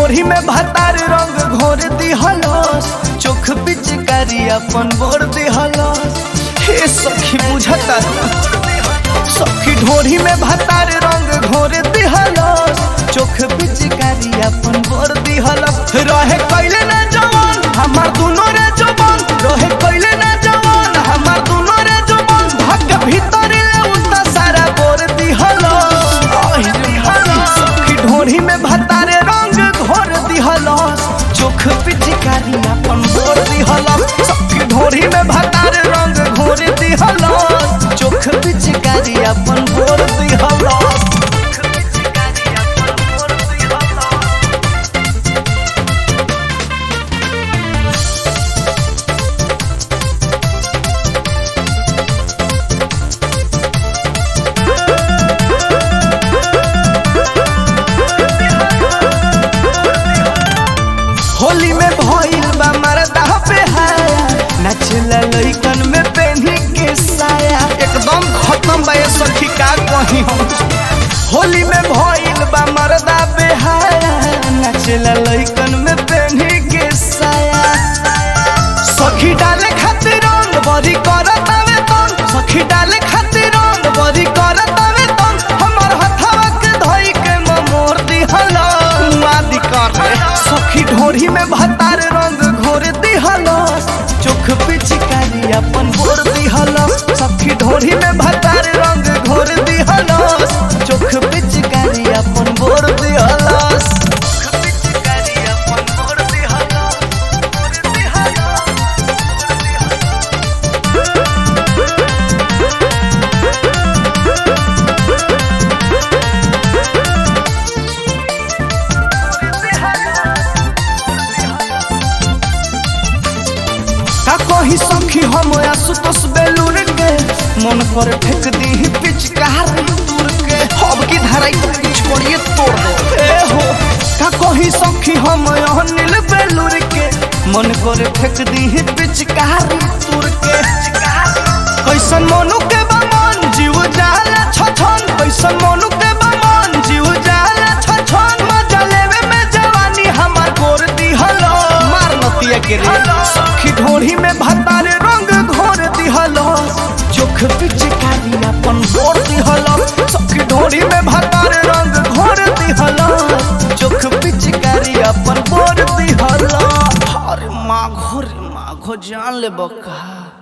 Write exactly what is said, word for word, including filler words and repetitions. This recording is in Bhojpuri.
ढोरी में भतार रंग घोर दिहलस, चोख पिचकारी अपन बोर दिहलस। हे सखी बुझता सखी ढोरी में भतार रंग घोर दिहलस, चोख पिचकारी अपन बोर दिहलस। रहे कैले ना जवान हमार दुनो रे जवान, रहे कैले ना जवान हमार दुनो रे जवान। भाग भीतर ले उता सारा बोर दिहलस। सखी ढोरी में भतार रंग घोर दिहलस, चोख पिचकारी अपन बोर दिहलस। सखी ढोरी में भतार रंग घोर दिहलस, चोख पिचकारी अपन बोर दिहलस। होली में भइल बा मरदा पे हाया, नचला लइकन में पेन्ही के साया। एकदम खत्म बा ये सखी का कहीं हम। होली में भइल बा मरदा पे हाया, नचला लइकन में पेन्ही के साया। सखी डाले खातिर रंग बरी करत आवे तन, सखी डाले खातिर रंग बरी करत आवे तन। हमर हथवा के धई के मोर दिहला मादी कर। सखी ढोरी में भतार रंग घोर दिहलस, चोख पिचकारी अपन बोर दिहलस। सखी ढोरी में भतार रंग घोर दिहलस, चोख पिचकारी अपन बोर दिहलस। कही सखी हम आशुतोष बेलूर के, मन कर फेंक दी पिचकारी दूर के। अब की धराई तो कुछ करिए तोड़ दो ए हो। का कही सखी हम अनिल बेलूर के, मन कर फेंक दी पिचकारी दूर के। कैसन मनु के बमन जीव जाला छछन, कैसन मनु के बमन जीव जाला छछन। मजा लेवे में जवानी हमार गोर दिहलो मार नतिया के रे। सखी ढोरी में भतार रंग घोर दिहलस, चोख पिचकारी अपन बोर दिहलस। सखी ढोरी में भतार रंग घोर दिहलस, चोख पिचकारी अपन बोर दिहलस। अरे माँ घोर माँ घो जान ले बका।